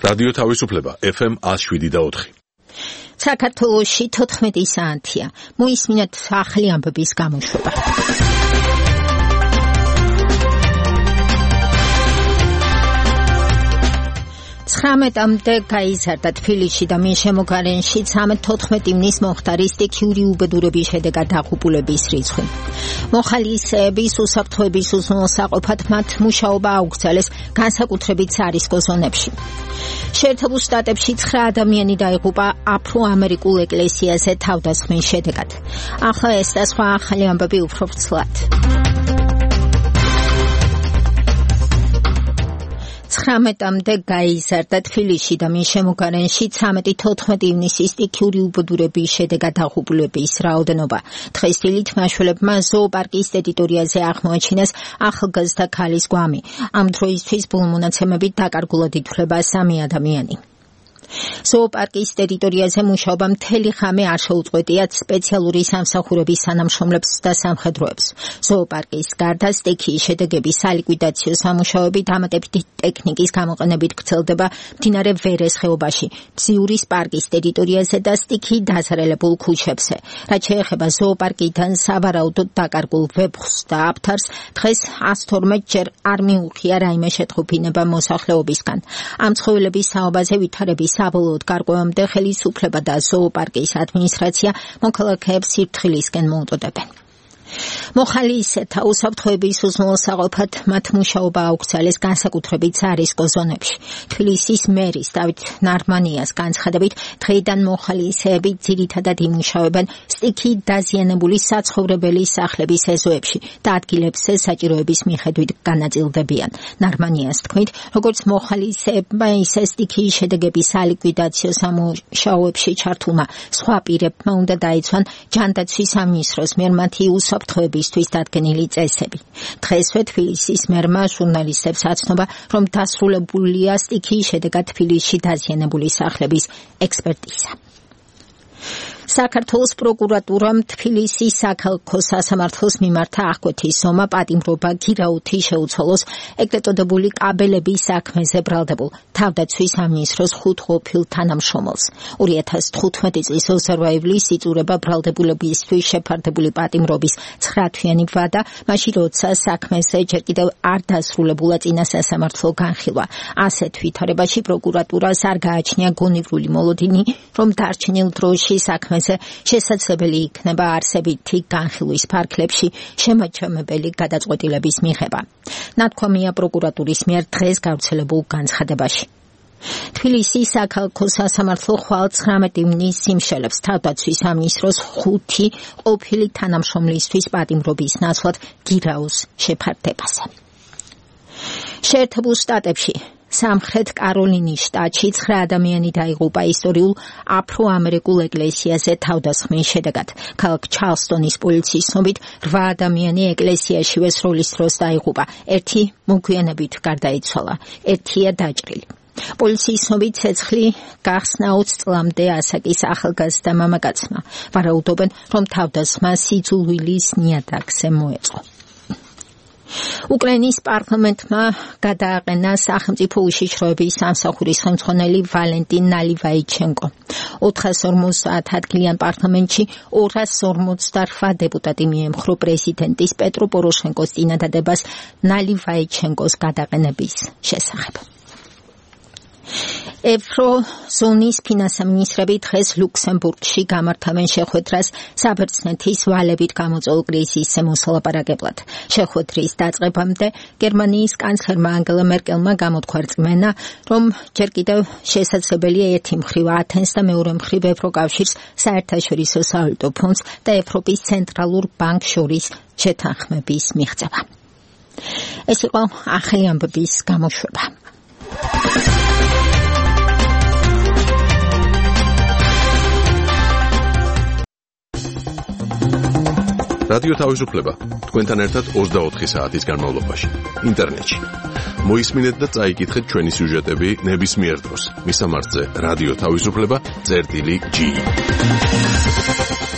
რადიო თავისუფლება FM 107.4. საქართველოში 14 საათია. მოისმინეთ ახალი ამბების გამოშვება. 19-მდე გაიზარდა თბილისში და მის შემოგარენში 13-14 ივნის მომხდარი სტიქიური უბედურების შედეგად დაღუპულების რიცხვი. მოხალისეების უსაფრთხოების უზრუნველსაყოფად მათ მუშაობა აუგრძელეს განსაკუთრებით სარისკო ზონებში. შეერთებულ შტატებში 9 ადამიანი დაიღუპა აფრო-ამერიკულ ეკლესიაზე თავდასხმის შედეგად. ახლა ეს და სხვა ახალი ამბები უფრო ვრცლად. 19-მდე გაიზარდა თბილისში და მის შემოგარენში 13-14 ივნისის სტიქიური უბედურების შედეგად დაღუპულების რაოდენობა. დღეს დილით მაშველებმა ზოოპარკის ტერიტორიაზე აღმოაჩინეს ახალგაზრდა ქალის გვამი. ამ დროისთვის ბოლომონაცემებით დაკარგულად ითვლება 3 ადამიანი. ზოოპარკის ტერიტორიაზე მუშაობა მთელი ღამე არ შეუწყვეტიათ სპეციალური სამსახურების თანამშრომლებს და სამხედროებს. ზოოპარკის გარდა სტიქიის შედეგების სალიკვიდაციო სამუშაოები დამატებითი ტექნიკის გამოყენებით გრძელდება მდინარე ვერეს ხეობაში, ბზიურის პარკის ტერიტორიაზე და სტიქიის დაზარალებულ ქუჩებზე. რაც შეეხება ზოოპარკიდან სავარაუდოდ დაკარგულ ვეფხვს და აფთარს, დღეს 112 ჯერ არ მიუღია რაიმე შეტყუფინება მოსახლეობისგან. ამ ცხოველების საობაზე ვითარების საბოლოოდ გარკვევამდე ხელისუფლება და ზოოპარკის ადმინისტრაცია მოქალაქეებს სიფრთხილისკენ მოუწოდებენ. მოხალისეთა უსაფრთხოების უზრუნველსაყოფად მათ მუშაობა აუგრძელეს განსაკუთრებით სარისკო ზონებში. თბილისის მერის დავით ნარმანიას განცხადებით, დღეიდან მოხალისეები ძირითადად იმუშავებენ სტიქიით დაზიანებული საცხოვრებელი სახლების ეზოებში და ადგილებზე საჭიროების მიხედვით განაწილდებიან. ნარმანიას თქმით, როგორც მოხალისეებმა, ისე სტიქიის შედეგების სალიკვიდაციო სამუშაოებში ჩართულმა სხვა პირებმა უნდა დაიცვან ჯანდაცვის სამინისტროს მიერ მათი უსაფრთხოებისთვის დადგენილი წესები. დღესვე თბილისის მერმა ჟურნალისტებს აცნობა, რომ დასრულებულია სტიქიის შედეგად თბილისში დაზიანებული სახლების ექსპერტიზა. საქართველოს პროკურატურამ თბილისის საქალაქო სასამართლოს მიმართა აღკვეთის ზომა პატიმრობა გირაუთი შეუცვალოს ეგრეთ წოდებული კაბელების საქმეზე ბრალდებულ თავდაცვის სამინისტროს 5 ყოფილ თანამშრომელს. 2015 წლის 22 ივლისს იწურება ბრალდებულებისთვის შეფარდებული პატიმრობის 9 თვიანი ვადა, მაშინ როცა საქმეზე ჯერ კიდევ არ დასრულებულა წინა სასამართლო განხილვა. ასეთ ვითარებაში პროკურატურას არ გააჩნია გონივრული მოლოდინი, რომ დარჩენილ დროში საქმე შესაძლებელი იქნება არსებითი განხილვის ფარგლებში შემაჩამებელი გადაწყვეტილების მიღება. ნათქვამია პროკურატურის მიერ დღეს გავრცელებულ განცხადებაში. თბილისის საქალაქო სასამართლო ხვალ 19 ივნისს იმშელებს თავდაცვის სამინისტროს 5 ყოფილი თანამშრომლისთვის პატიმრობის ნაცვლად გირაუს შეფარდებაზე. შეერთებულ შტატებში სამხრეთ კაროლინის შტატში 9 ადამიანი დაიღუპა ისტორიულ აფრო-ამერიკულ ეკლესიაზე თავდასხმის შედეგად. ქალაქ ჩარლსტონის პოლიციის ცნობით 8 ადამიანი ეკლესიაშივე სროლის დროს დაიღუპა. 1 მოგვიანებით გარდაიცვალა, 1-ია დაჭრილი. პოლიციის ცნობით ცეცხლი გახსნა 20 წლამდე ასაკის ახალგაზრდა მამაკაცმა. ვარაუდობენ, რომ თავდასხმა სიძულვილის ნიადაგზე მოეწყო. უკრაინის პარლამენტმა გადააყენა სახელმწიფო უშიშროების სამსახურის ხელმძღვანელი ვალენტინ ნალივაიჩენკო. 450 ადგილიან პარლამენტში 258 დეპუტატი მიემხრო პრეზიდენტის პეტრო პოროშენკოს წინადადებას ნალივაიჩენკოს გადაყენების შესახებ. ევროზონის ფინანსამინისტრები დღეს ლუქსემბურგში გამართავენ შეხვედრას საბერძნეთის ვალებით გამოწვეულ კრიზისზე მოსალაპარაკებლად. შეხვედრის დაწყებამდე გერმანიის კანცლერმა ანგელა მერკელმა გამოთქვა რწმენა, რომ ჯერ კიდევ შესაძლებელია ერთი მხრივ ათენს და მეორე მხრივ ევროკავშირს, საერთაშორისო სავალუტო ფონდს და ევროპის ცენტრალურ ბანკს შორის შეთანხმების მიღწევა. ეს იყო ახალი ამბების გამოშვება. რადიო თავისუფლება თქვენთან ერთად 24 საათის განმავლობაში ინტერნეტში. მოისმინეთ და წაიკითხეთ ჩვენი სიუჟეტები ნებისმიერ დროს. მისამართზე რადიო თავისუფლება წერტილი G.